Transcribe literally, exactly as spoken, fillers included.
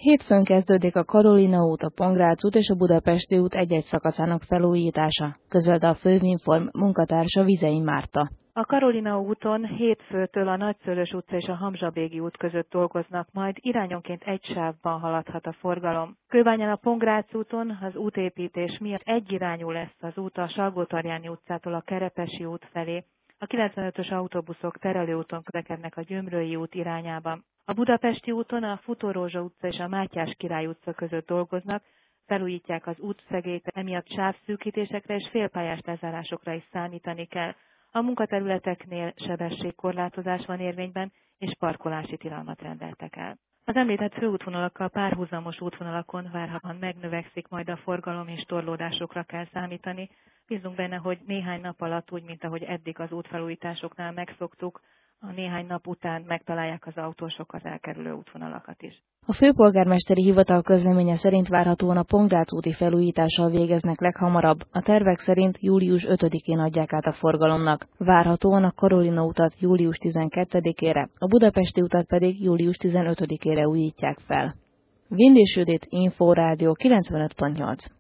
Hétfőn kezdődik a Karolina út, a Pongrác út és a Budapesti út egy-egy szakaszának felújítása, közölte a Fővinform munkatársa Vizei Márta. A Karolina úton hétfőtől a Nagyszőlős utca és a Hamzsabégi út között dolgoznak, majd irányonként egy sávban haladhat a forgalom. Kőbányán a Pongrác úton az útépítés miatt egyirányú lesz az út a Salgótarjáni utcától a Kerepesi út felé. A kilencvenötös autóbuszok terelőúton közlekednek a Gyömrői út irányába. A Budapesti úton a Futórózsa utca és a Mátyás Király utca között dolgoznak, felújítják az útszegélyt, emiatt sávszűkítésekre és félpályás lezárásokra is számítani kell. A munkaterületeknél sebességkorlátozás van érvényben, és parkolási tilalmat rendeltek el. Az említett főútvonalakkal párhuzamos útvonalakon várhatóan megnövekszik majd a forgalom, és torlódásokra kell számítani. Bízunk benne, hogy néhány nap alatt, úgy, mint ahogy eddig az útfelújításoknál megszoktuk, a néhány nap után megtalálják az autósok az elkerülő útvonalakat is. A főpolgármesteri hivatal közleménye szerint várhatóan a Pongrác úti felújítással végeznek leghamarabb. A tervek szerint július ötödikén adják át a forgalomnak. Várhatóan a Karolina utat július tizenkettedikére, a Budapesti utat pedig július tizenötödikére újítják fel. Vindisch Judit, Inforádió kilencvenöt pont nyolc.